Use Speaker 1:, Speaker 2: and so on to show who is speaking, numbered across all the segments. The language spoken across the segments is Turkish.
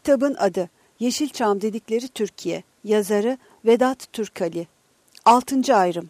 Speaker 1: Kitabın adı Yeşilçam Dedikleri Türkiye. Yazarı Vedat Türkali. 6. ayrım.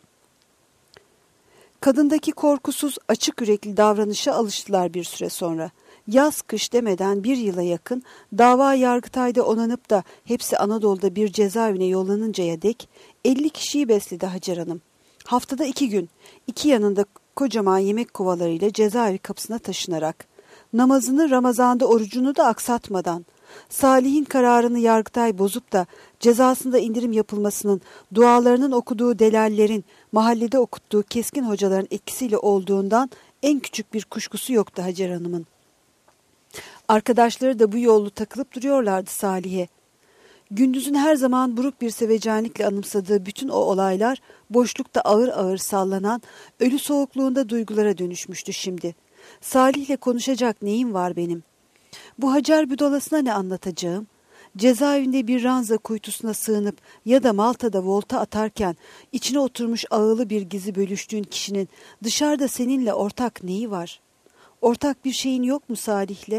Speaker 1: Kadındaki korkusuz, açık yürekli davranışa alıştılar bir süre sonra. Yaz kış demeden bir yıla yakın dava Yargıtay'da onanıp da hepsi Anadolu'da bir cezaevine yollanıncaya dek 50 kişiyi besledi Hacer Hanım. Haftada 2 gün, 2 yanında kocaman yemek kovalarıyla cezaevi kapısına taşınarak, namazını, Ramazan'da orucunu da aksatmadan, Salih'in kararını Yargıtay bozup da cezasında indirim yapılmasının, dualarının okuduğu delallerin, mahallede okuttuğu keskin hocaların etkisiyle olduğundan en küçük bir kuşkusu yoktu Hacer Hanım'ın. Arkadaşları da bu yollu takılıp duruyorlardı Salih'e. Gündüzün her zaman buruk bir sevecenlikle anımsadığı bütün o olaylar boşlukta ağır ağır sallanan, ölü soğukluğunda duygulara dönüşmüştü şimdi. Salih'le konuşacak neyim var benim? Bu Hacer büdolasına ne anlatacağım? Cezaevinde bir ranza kuytusuna sığınıp ya da Malta'da volta atarken içine oturmuş ağılı bir gizi bölüştüğün kişinin dışarıda seninle ortak neyi var? Ortak bir şeyin yok mu Salih'le?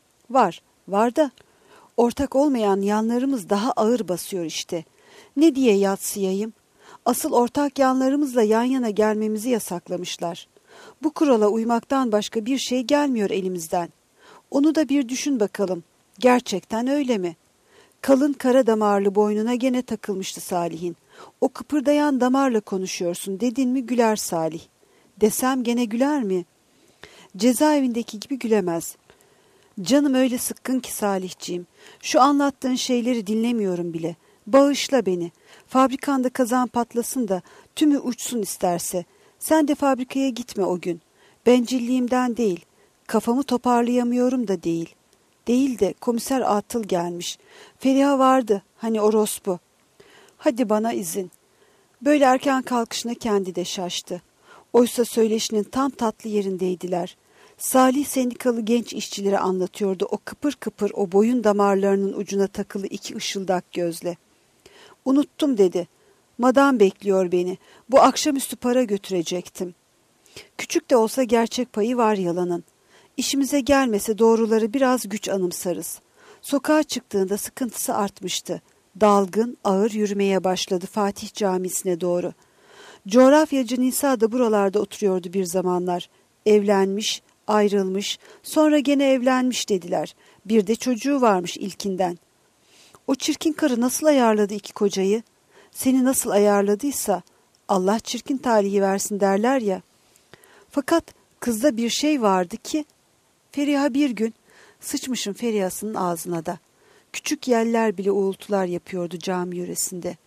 Speaker 1: Var da ortak olmayan yanlarımız daha ağır basıyor işte. Ne diye yadsıyayım? Asıl ortak yanlarımızla yan yana gelmemizi yasaklamışlar. Bu kurala uymaktan başka bir şey gelmiyor elimizden. Onu da bir düşün bakalım. Gerçekten öyle mi? Kalın kara damarlı boynuna gene takılmıştı Salih'in. O kıpırdayan damarla konuşuyorsun dedin mi güler Salih. Desem gene güler mi? Cezaevindeki gibi gülemez. Canım öyle sıkkın ki Salihciğim. Şu anlattığın şeyleri dinlemiyorum bile. Bağışla beni. Fabrikanda kazan patlasın da tümü uçsun isterse. Sen de fabrikaya gitme o gün. Bencilliğimden değil. Kafamı toparlayamıyorum da değil. Değil de komiser Atıl gelmiş. Feriha vardı hani orospu. Hadi bana izin. Böyle erken kalkışına kendi de şaştı. Oysa söyleşinin tam tatlı yerindeydiler. Salih sendikalı genç işçilere anlatıyordu o kıpır kıpır o boyun damarlarının ucuna takılı 2 ışıldak gözle. Unuttum dedi. Madam bekliyor beni. Bu akşamüstü para götürecektim. Küçük de olsa gerçek payı var yalanın. İşimize gelmese doğruları biraz güç anımsarız. Sokağa çıktığında sıkıntısı artmıştı. Dalgın, ağır yürümeye başladı Fatih Camisi'ne doğru. Coğrafyacı Nisa da buralarda oturuyordu bir zamanlar. Evlenmiş, ayrılmış, sonra gene evlenmiş dediler. Bir de çocuğu varmış ilkinden. O çirkin karı nasıl ayarladı 2 kocayı? Seni nasıl ayarladıysa Allah çirkin talihi versin derler ya. Fakat kızda bir şey vardı ki Feriha bir gün sıçmışın Feriha'sının ağzına da. Küçük yeller bile uğultular yapıyordu cami yöresinde.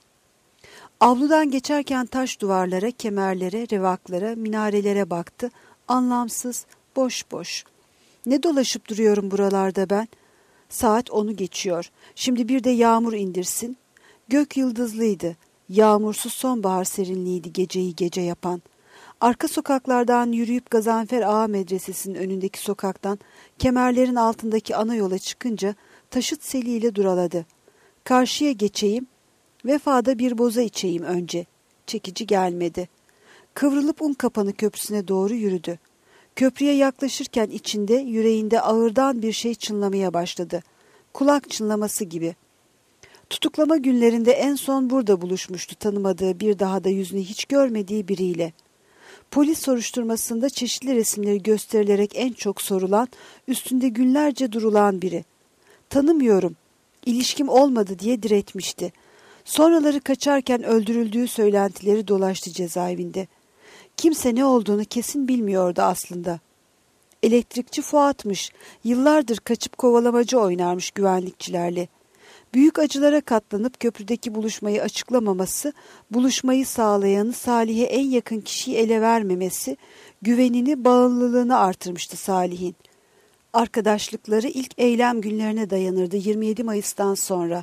Speaker 1: Avludan geçerken taş duvarlara, kemerlere, revaklara, minarelere baktı. Anlamsız, boş boş. Ne dolaşıp duruyorum buralarda ben? Saat 10'u geçiyor. Şimdi bir de yağmur indirsin. Gök yıldızlıydı. Yağmursuz sonbahar serinliğiydi geceyi gece yapan. Arka sokaklardan yürüyüp Gazanfer Ağa Medresesi'nin önündeki sokaktan kemerlerin altındaki ana yola çıkınca taşıt seliyle duraladı. Karşıya geçeyim, Vefa'da bir boza içeyim önce. Çekici gelmedi. Kıvrılıp Unkapanı Köprüsü'ne doğru yürüdü. Köprüye yaklaşırken içinde, yüreğinde ağırdan bir şey çınlamaya başladı. Kulak çınlaması gibi. Tutuklama günlerinde en son burada buluşmuştu tanımadığı bir daha da yüzünü hiç görmediği biriyle. Polis soruşturmasında çeşitli resimleri gösterilerek en çok sorulan, üstünde günlerce durulan biri. Tanımıyorum, ilişkim olmadı diye diretmişti. Sonraları kaçarken öldürüldüğü söylentileri dolaştı cezaevinde. Kimse ne olduğunu kesin bilmiyordu aslında. Elektrikçi Fuat'mış, yıllardır kaçıp kovalamacı oynarmış güvenlikçilerle. Büyük acılara katlanıp köprüdeki buluşmayı açıklamaması, buluşmayı sağlayanı Salih'e en yakın kişiyi ele vermemesi, güvenini, bağımlılığını artırmıştı Salih'in. Arkadaşlıkları ilk eylem günlerine dayanırdı 27 Mayıs'tan sonra.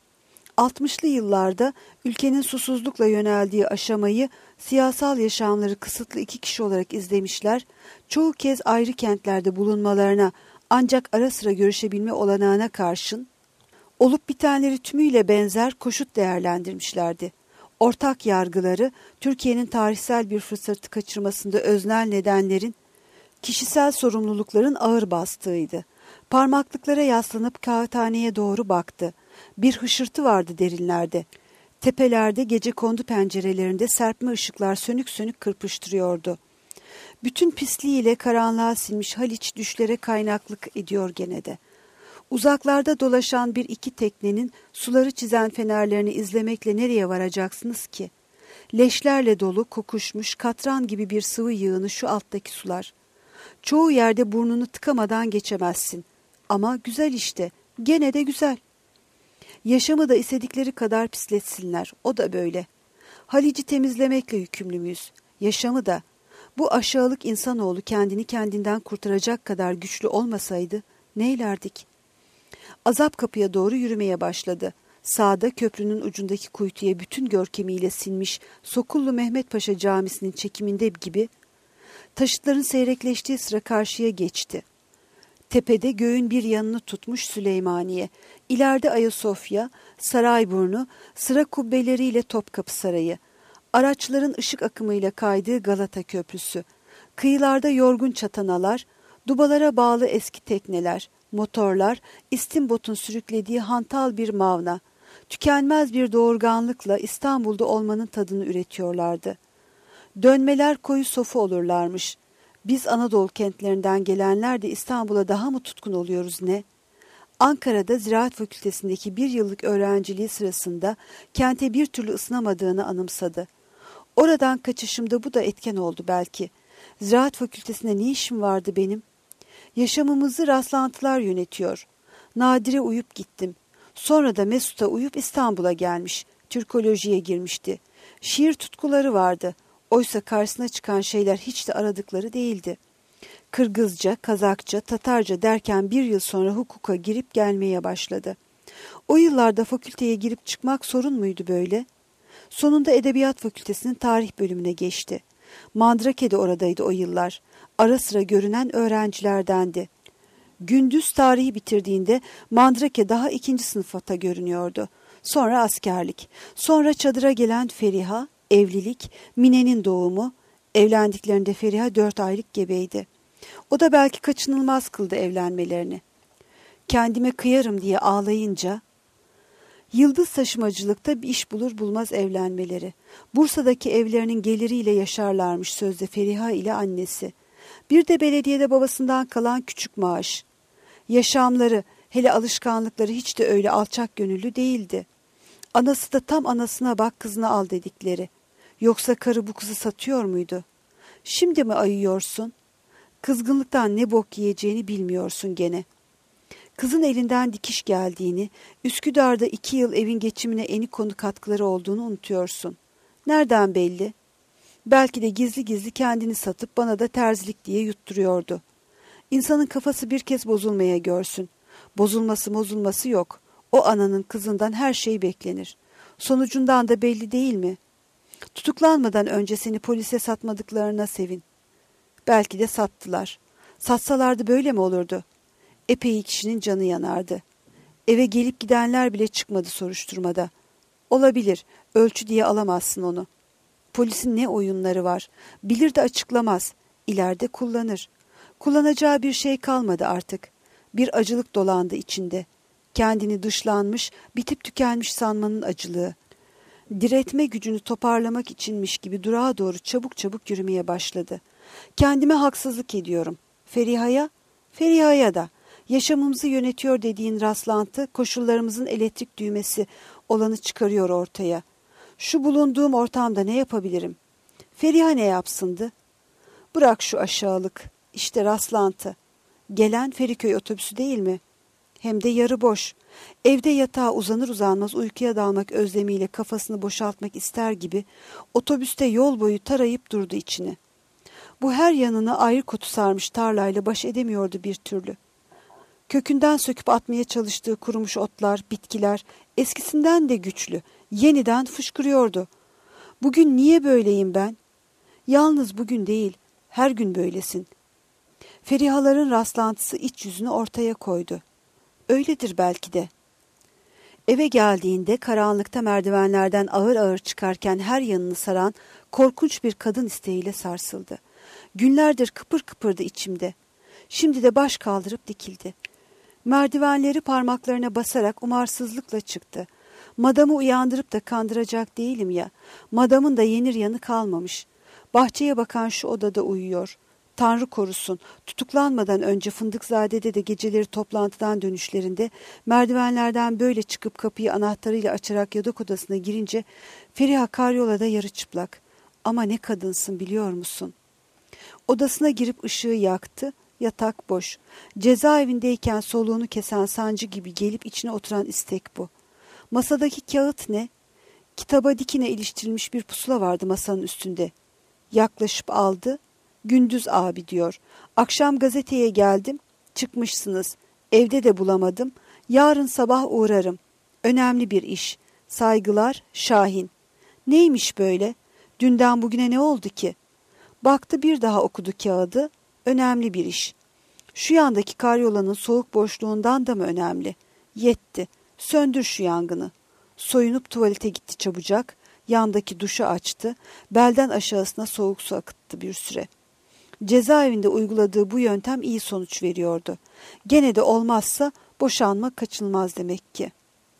Speaker 1: 60'lı yıllarda ülkenin susuzlukla yöneldiği aşamayı siyasal yaşamları kısıtlı 2 kişi olarak izlemişler, çoğu kez ayrı kentlerde bulunmalarına ancak ara sıra görüşebilme olanağına karşın, olup bitenleri tümüyle benzer koşut değerlendirmişlerdi. Ortak yargıları Türkiye'nin tarihsel bir fırsatı kaçırmasında öznel nedenlerin, kişisel sorumlulukların ağır bastığıydı. Parmaklıklara yaslanıp kağıthaneye doğru baktı. Bir hışırtı vardı derinlerde. Tepelerde gecekondu pencerelerinde serpme ışıklar sönük sönük kırpıştırıyordu. Bütün pisliğiyle karanlığa sinmiş Haliç düşlere kaynaklık ediyor gene de. Uzaklarda dolaşan bir iki teknenin suları çizen fenerlerini izlemekle nereye varacaksınız ki? Leşlerle dolu, kokuşmuş, katran gibi bir sıvı yığını şu alttaki sular. Çoğu yerde burnunu tıkamadan geçemezsin. Ama güzel işte, gene de güzel. Yaşamı da istedikleri kadar pisletsinler, o da böyle. Halic'i temizlemekle yükümlü müyüz? Yaşamı da. Bu aşağılık insanoğlu kendini kendinden kurtaracak kadar güçlü olmasaydı neylerdik? Azap kapıya doğru yürümeye başladı. Sağda köprünün ucundaki kuytuya bütün görkemiyle sinmiş Sokullu Mehmet Paşa Camisi'nin çekiminde gibi taşıtların seyrekleştiği sıra karşıya geçti. Tepede göğün bir yanını tutmuş Süleymaniye, ileride Ayasofya, Sarayburnu, sıra kubbeleriyle Topkapı Sarayı, araçların ışık akımıyla kaydığı Galata Köprüsü, kıyılarda yorgun çatanalar, dubalara bağlı eski tekneler, motorlar, istimbotun sürüklediği hantal bir mavna, tükenmez bir doğurganlıkla İstanbul'da olmanın tadını üretiyorlardı. Dönmeler koyu sofu olurlarmış. Biz Anadolu kentlerinden gelenler de İstanbul'a daha mı tutkun oluyoruz ne? Ankara'da Ziraat Fakültesindeki bir yıllık öğrenciliği sırasında kente bir türlü ısınamadığını anımsadı. Oradan kaçışımda bu da etken oldu belki. Ziraat Fakültesinde ne işim vardı benim? Yaşamımızı rastlantılar yönetiyor. Nadire uyup gittim. Sonra da Mesut'a uyup İstanbul'a gelmiş. Türkolojiye girmişti. Şiir tutkuları vardı. Oysa karşısına çıkan şeyler hiç de aradıkları değildi. Kırgızca, Kazakça, Tatarca derken bir yıl sonra hukuka girip gelmeye başladı. O yıllarda fakülteye girip çıkmak sorun muydu böyle? Sonunda Edebiyat Fakültesinin tarih bölümüne geçti. Mandrake de oradaydı o yıllar. Ara sıra görünen öğrencilerdendi. Gündüz tarihi bitirdiğinde Mandrake daha 2. sınıfta görünüyordu. Sonra askerlik, sonra çadıra gelen Feriha, evlilik, Mine'nin doğumu. Evlendiklerinde Feriha 4 aylık gebeydi. O da belki kaçınılmaz kıldı evlenmelerini. Kendime kıyarım diye ağlayınca, yıldız taşımacılıkta bir iş bulur bulmaz evlenmeleri. Bursa'daki evlerinin geliriyle yaşarlarmış sözde Feriha ile annesi. Bir de belediyede babasından kalan küçük maaş. Yaşamları, hele alışkanlıkları hiç de öyle alçak gönüllü değildi. Anası da tam anasına bak kızını al dedikleri. Yoksa karı bu kızı satıyor muydu? Şimdi mi ayıyorsun? Kızgınlıktan ne bok yiyeceğini bilmiyorsun gene. Kızın elinden dikiş geldiğini, Üsküdar'da 2 yıl evin geçimine eni konu katkıları olduğunu unutuyorsun. Nereden belli? Belki de gizli gizli kendini satıp bana da terzilik diye yutturuyordu. İnsanın kafası bir kez bozulmaya görsün. Bozulması yok. O ananın kızından her şey beklenir. Sonucundan da belli değil mi? Tutuklanmadan önce seni polise satmadıklarına sevin. Belki de sattılar. Satsalardı böyle mi olurdu? Epey kişinin canı yanardı. Eve gelip gidenler bile çıkmadı soruşturmada. Olabilir, ölçü diye alamazsın onu. Polisin ne oyunları var. Bilir de açıklamaz. İleride kullanır. Kullanacağı bir şey kalmadı artık. Bir acılık dolandı içinde. Kendini dışlanmış, bitip tükenmiş sanmanın acılığı. Diretme gücünü toparlamak içinmiş gibi durağa doğru çabuk çabuk yürümeye başladı. Kendime haksızlık ediyorum. Feriha'ya da. Yaşamımızı yönetiyor dediğin rastlantı, koşullarımızın elektrik düğmesi olanı çıkarıyor ortaya. Şu bulunduğum ortamda ne yapabilirim? Feriha ne yapsındı? Bırak şu aşağılık. İşte rastlantı. Gelen Feriköy otobüsü değil mi? Hem de yarı boş. Evde yatağa uzanır uzanmaz uykuya dalmak özlemiyle kafasını boşaltmak ister gibi otobüste yol boyu tarayıp durdu içini. Bu her yanına ayrı kotu sarmış tarlayla baş edemiyordu bir türlü. Kökünden söküp atmaya çalıştığı kurumuş otlar, bitkiler eskisinden de güçlü, yeniden fışkırıyordu. Bugün niye böyleyim ben? Yalnız bugün değil, her gün böylesin. Ferihaların rastlantısı iç yüzünü ortaya koydu. Öyledir belki de. Eve geldiğinde karanlıkta merdivenlerden ağır ağır çıkarken her yanını saran korkunç bir kadın isteğiyle sarsıldı. Günlerdir kıpır kıpırdı içimde. Şimdi de baş kaldırıp dikildi. Merdivenleri parmaklarına basarak umarsızlıkla çıktı. Madamı uyandırıp da kandıracak değilim ya. Madamın da yenir yanı kalmamış. Bahçeye bakan şu odada uyuyor. Tanrı korusun, tutuklanmadan önce Fındıkzade'de de geceleri toplantıdan dönüşlerinde merdivenlerden böyle çıkıp kapıyı anahtarıyla açarak yatak odasına girince Feriha karyolada yarı çıplak. Ama ne kadınsın biliyor musun? Odasına girip ışığı yaktı. Yatak boş. Cezaevindeyken soluğunu kesen sancı gibi gelip içine oturan istek bu. Masadaki kağıt ne? Kitaba dikine iliştirilmiş bir pusula vardı masanın üstünde. Yaklaşıp aldı. Gündüz abi diyor. Akşam gazeteye geldim. Çıkmışsınız. Evde de bulamadım. Yarın sabah uğrarım. Önemli bir iş. Saygılar Şahin. Neymiş böyle? Dünden bugüne ne oldu ki? Baktı bir daha okudu kağıdı. Önemli bir iş. Şu yandaki karyolanın soğuk boşluğundan da mı önemli? Yetti. Söndür şu yangını. Soyunup tuvalete gitti çabucak. Yandaki duşu açtı. Belden aşağısına soğuk su akıttı bir süre. Cezaevinde uyguladığı bu yöntem iyi sonuç veriyordu. Gene de olmazsa boşanmak kaçınılmaz demek ki.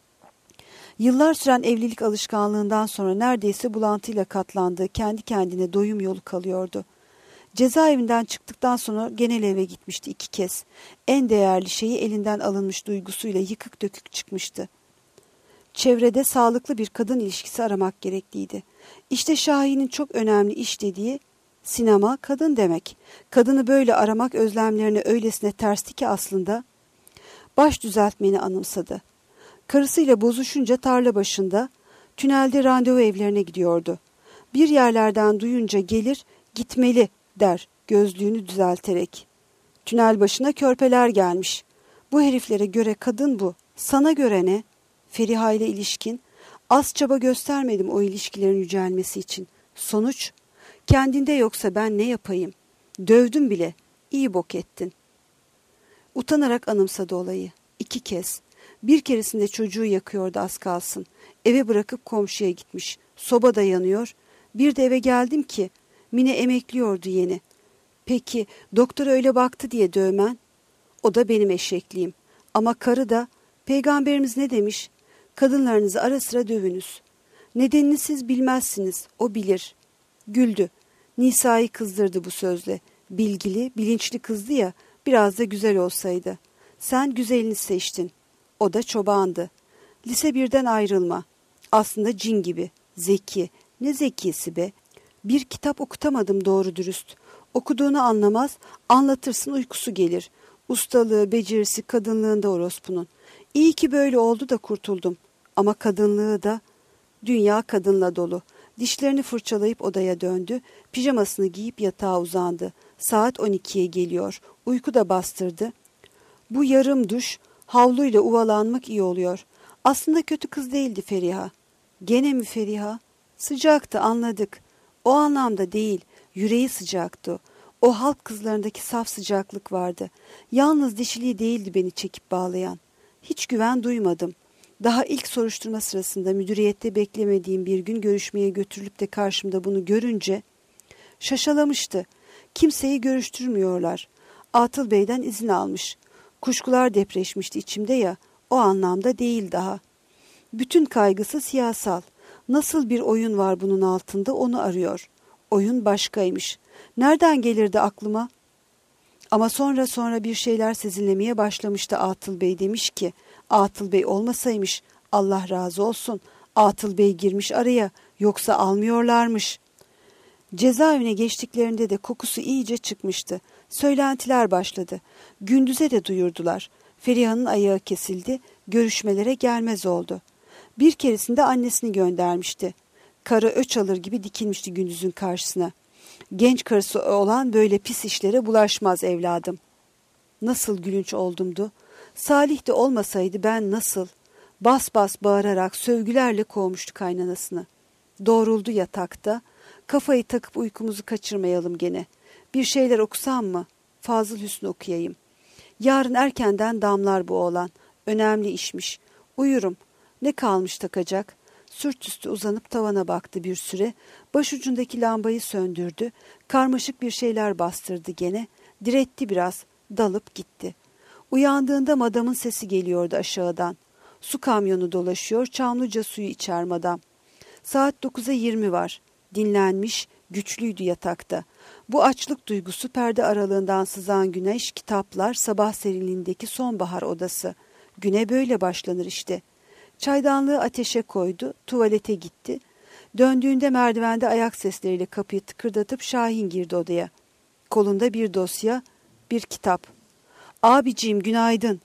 Speaker 1: Yıllar süren evlilik alışkanlığından sonra neredeyse bulantıyla katlandığı kendi kendine doyum yolu kalıyordu. Cezaevinden çıktıktan sonra genel eve gitmişti 2 kez. En değerli şeyi elinden alınmış duygusuyla yıkık dökük çıkmıştı. Çevrede sağlıklı bir kadın ilişkisi aramak gerekliydi. İşte Şahin'in çok önemli iş dediği sinema kadın demek. Kadını böyle aramak özlemlerine öylesine tersti ki aslında baş düzeltmeni anımsadı. Karısıyla bozuşunca tarla başında, tünelde randevu evlerine gidiyordu. Bir yerlerden duyunca gelir, gitmeli der gözlüğünü düzelterek. Tünel başına körpeler gelmiş. Bu heriflere göre kadın bu. Sana göre ne? Feriha ile ilişkin. Az çaba göstermedim o ilişkilerin yücelmesi için. Sonuç? Kendinde yoksa ben ne yapayım? Dövdüm bile. İyi bok ettin. Utanarak anımsadı olayı. 2 kez. Bir keresinde çocuğu yakıyordu az kalsın. Eve bırakıp komşuya gitmiş. Soba da yanıyor. Bir de eve geldim ki Mine emekliyordu yeni. Peki doktor öyle baktı diye dövmen? O da benim eşekliğim. Ama karı da Peygamberimiz ne demiş? Kadınlarınızı ara sıra dövünüz. Nedenini siz bilmezsiniz. O bilir. Güldü. Nisa'yı kızdırdı bu sözle. Bilgili, bilinçli kızdı ya, biraz da güzel olsaydı. Sen güzelini seçtin. O da çobandı. Lise 1'den ayrılma. Aslında cin gibi. Zeki. Ne zekisi be. Bir kitap okutamadım doğru dürüst. Okuduğunu anlamaz, anlatırsın uykusu gelir. Ustalığı, becerisi, kadınlığında orospunun. İyi ki böyle oldu da kurtuldum. Ama kadınlığı da, dünya kadınla dolu. Dişlerini fırçalayıp odaya döndü. Pijamasını giyip yatağa uzandı. Saat 12'ye geliyor. Uyku da bastırdı. Bu yarım duş, havluyla uvalanmak iyi oluyor. Aslında kötü kız değildi Feriha. Gene mi Feriha? Sıcaktı, anladık. O anlamda değil, yüreği sıcaktı. O halk kızlarındaki saf sıcaklık vardı. Yalnız dişiliği değildi beni çekip bağlayan. Hiç güven duymadım. Daha ilk soruşturma sırasında müdüriyette beklemediğim bir gün görüşmeye götürülüp de karşımda bunu görünce şaşalamıştı. Kimseyi görüştürmüyorlar. Atıl Bey'den izin almış. Kuşkular depreşmişti içimde ya, o anlamda değil daha. Bütün kaygısı siyasal. Nasıl bir oyun var bunun altında onu arıyor. Oyun başkaymış. Nereden gelirdi aklıma? Ama sonra bir şeyler sezinlemeye başlamıştı Atıl Bey demiş ki, Atıl Bey olmasaymış, Allah razı olsun, Atıl Bey girmiş araya, yoksa almıyorlarmış. Cezaevine geçtiklerinde de kokusu iyice çıkmıştı. Söylentiler başladı. Gündüze de duyurdular. Feriha'nın ayağı kesildi, görüşmelere gelmez oldu. Bir keresinde annesini göndermişti. Karı öç alır gibi dikilmişti Gündüz'ün karşısına. Genç karısı olan böyle pis işlere bulaşmaz evladım. Nasıl gülünç oldumdu. Salih de olmasaydı ben nasıl? Bas bas bağırarak sövgülerle kovmuştu kaynanasını. Doğruldu yatakta. Kafayı takıp uykumuzu kaçırmayalım gene. Bir şeyler okusam mı? Fazıl Hüsnü okuyayım. Yarın erkenden damlar bu oğlan. Önemli işmiş. Uyurum. Ne kalmış takacak? Sürtüstü uzanıp tavana baktı bir süre. Başucundaki lambayı söndürdü. Karmaşık bir şeyler bastırdı gene. Diretti biraz. Dalıp gitti. Uyandığında madamın sesi geliyordu aşağıdan. Su kamyonu dolaşıyor, Çamlıca suyu içer madam. Saat 9'a 20 var. Dinlenmiş, güçlüydü yatakta. Bu açlık duygusu, perde aralığından sızan güneş, kitaplar, sabah serinliğindeki sonbahar odası. Güne böyle başlanır işte. Çaydanlığı ateşe koydu, tuvalete gitti. Döndüğünde merdivende ayak sesleriyle kapıyı tıkırdatıp Şahin girdi odaya. Kolunda bir dosya, bir kitap. "Abiciğim, günaydın."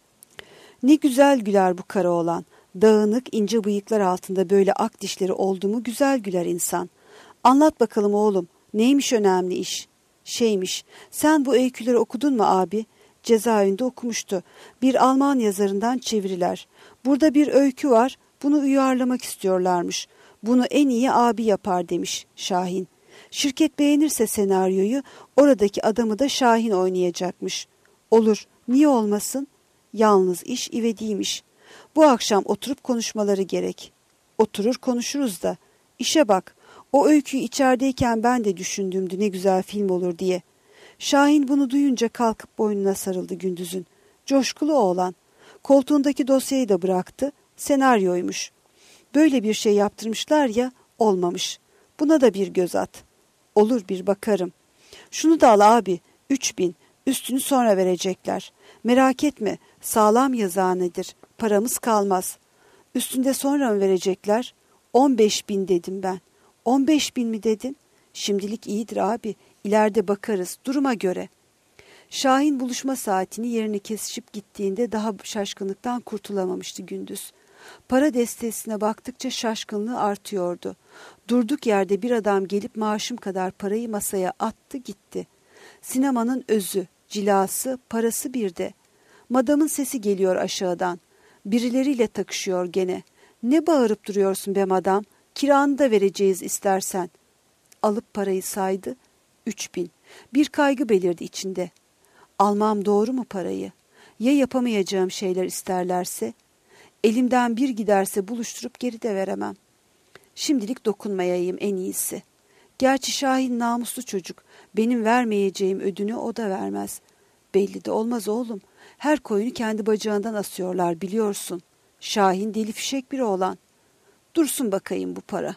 Speaker 1: Ne güzel güler bu kara oğlan. Dağınık, ince bıyıklar altında böyle ak dişleri oldu mu güzel güler insan. "Anlat bakalım oğlum, neymiş önemli iş?" "Şeymiş, sen bu öyküleri okudun mu abi?" "Cezaevinde okumuştu. Bir Alman yazarından çeviriler. Burada bir öykü var, bunu uyarlamak istiyorlarmış. Bunu en iyi abi yapar," demiş Şahin. "Şirket beğenirse senaryoyu, oradaki adamı da Şahin oynayacakmış." "Olur, niye olmasın? Yalnız iş ivediymiş. Bu akşam oturup konuşmaları gerek." "Oturur konuşuruz da. İşe bak, o öyküyü içerideyken ben de düşündümdü ne güzel film olur diye." Şahin bunu duyunca kalkıp boynuna sarıldı Gündüz'ün. Coşkulu oğlan. Koltuğundaki dosyayı da bıraktı. Senaryoymuş. Böyle bir şey yaptırmışlar ya, olmamış. Buna da bir göz at. "Olur, bir bakarım." "Şunu da al abi, 3.000. Üstünü sonra verecekler. Merak etme, sağlam yazıhanedir. Paramız kalmaz." "Üstünde sonra mı verecekler?" 15.000 dedim ben. 15.000 mi dedin? Şimdilik iyidir abi. İleride bakarız, duruma göre." Şahin buluşma saatini yerine kesişip gittiğinde daha şaşkınlıktan kurtulamamıştı Gündüz. Para destesine baktıkça şaşkınlığı artıyordu. Durduk yerde bir adam gelip maaşım kadar parayı masaya attı gitti. Sinemanın özü, cilası, parası bir de. Madamın sesi geliyor aşağıdan. Birileriyle takışıyor gene. "Ne bağırıp duruyorsun be madam? Kiranı da vereceğiz istersen." Alıp parayı saydı. 3.000. Bir kaygı belirdi içinde. Almam doğru mu parayı? Ya yapamayacağım şeyler isterlerse? Elimden bir giderse buluşturup geri de veremem. Şimdilik dokunmayayım en iyisi. Gerçi Şahin namuslu çocuk. Benim vermeyeceğim ödünü o da vermez. Belli de olmaz oğlum. Her koyunu kendi bacağından asıyorlar biliyorsun. Şahin deli fişek bir oğlan. Dursun bakayım bu para.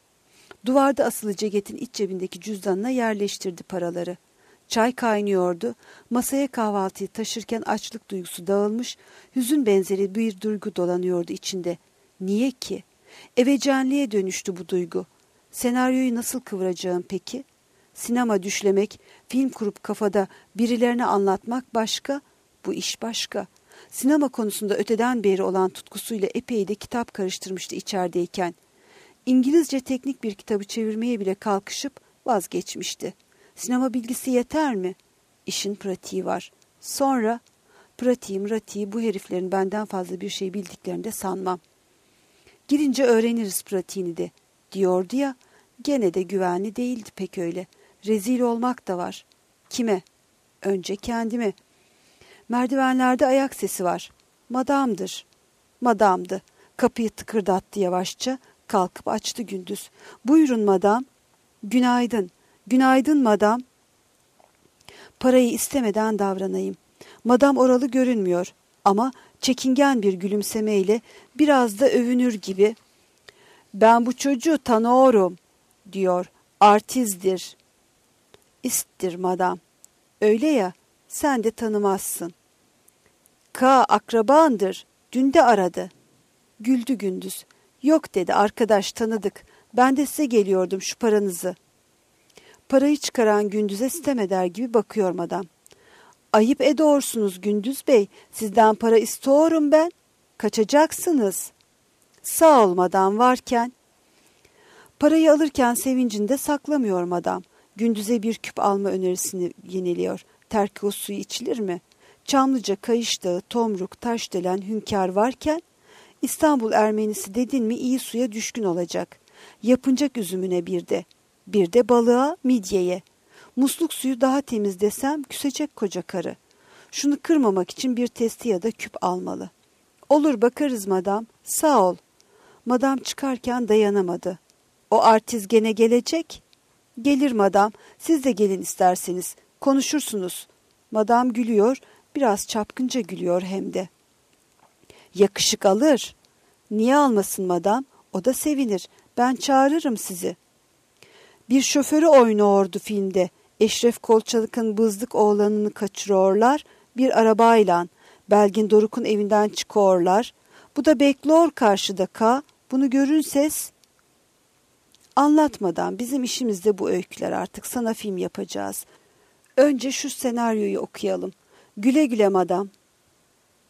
Speaker 1: Duvarda asılı ceketin iç cebindeki cüzdanına yerleştirdi paraları. Çay kaynıyordu. Masaya kahvaltıyı taşırken açlık duygusu dağılmış, hüzün benzeri bir duygu dolanıyordu içinde. Niye ki? Evecenliğe dönüştü bu duygu. Senaryoyu nasıl kıvıracağım peki? Sinema düşlemek, film kurup kafada birilerine anlatmak başka, bu iş başka. Sinema konusunda öteden beri olan tutkusuyla epey de kitap karıştırmıştı içerideyken. İngilizce teknik bir kitabı çevirmeye bile kalkışıp vazgeçmişti. Sinema bilgisi yeter mi? İşin pratiği var. Sonra pratiği bu heriflerin benden fazla bir şey bildiklerini de sanmam. Girince öğreniriz pratiğini de diyordu ya, gene de güvenli değildi pek öyle. Rezil olmak da var. Kime? Önce kendime. Merdivenlerde ayak sesi var. Madamdır. Madamdı. Kapıyı tıkırdattı yavaşça. Kalkıp açtı Gündüz. "Buyurun madam." "Günaydın." "Günaydın madam." Parayı istemeden davranayım. Madam oralı görünmüyor ama çekingen bir gülümsemeyle biraz da övünür gibi. "Ben bu çocuğu tanıyorum," diyor. "Artizdir." "İsttir madam." "Öyle ya, sen de tanımazsın." Akrabandır. Dün de aradı." Güldü Gündüz. "Yok," dedi, "arkadaş tanıdık. Ben de size geliyordum şu paranızı." Parayı çıkaran Gündüz'e sitem eder gibi bakıyor madam. "Ayıp ediyorsunuz Gündüz Bey. Sizden para istiyorum ben. Kaçacaksınız." "Sağ ol madam varken." Parayı alırken sevincini de saklamıyor madam. Gündüz'e bir küp alma önerisini yeniliyor. Terkos suyu içilir mi? Çamlıca, Kayış Dağı, Tomruk, Taşdelen, Hünkâr varken İstanbul Ermenisi dedin mi iyi suya düşkün olacak. Yapıncak üzümüne bir de. Bir de balığa, midyeye. Musluk suyu daha temiz desem küsecek koca karı. Şunu kırmamak için bir testi ya da küp almalı. "Olur bakarız madam, sağ ol." Madam çıkarken dayanamadı. "O artiz gene gelecek." "Gelir madam, siz de gelin isterseniz. Konuşursunuz." Madam gülüyor, Biraz çapkınca gülüyor hem de. Yakışık alır. Niye almasın madam? O da sevinir. Ben çağırırım sizi. Bir şoförü oynuyordu filmde. Eşref Kolçalık'ın bızlık oğlanını kaçırıyorlar. Bir arabayla. Belgin Doruk'un evinden çıkıyorlar. Bu da bekliyor karşıda ka. Bunu görünses. Anlatmadan bizim işimizde bu öyküler, artık sana film yapacağız. Önce şu senaryoyu okuyalım. Güle güle madam.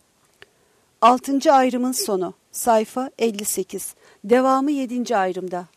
Speaker 1: 6. ayrımın sonu. Sayfa 58. Devamı 7. ayrımda.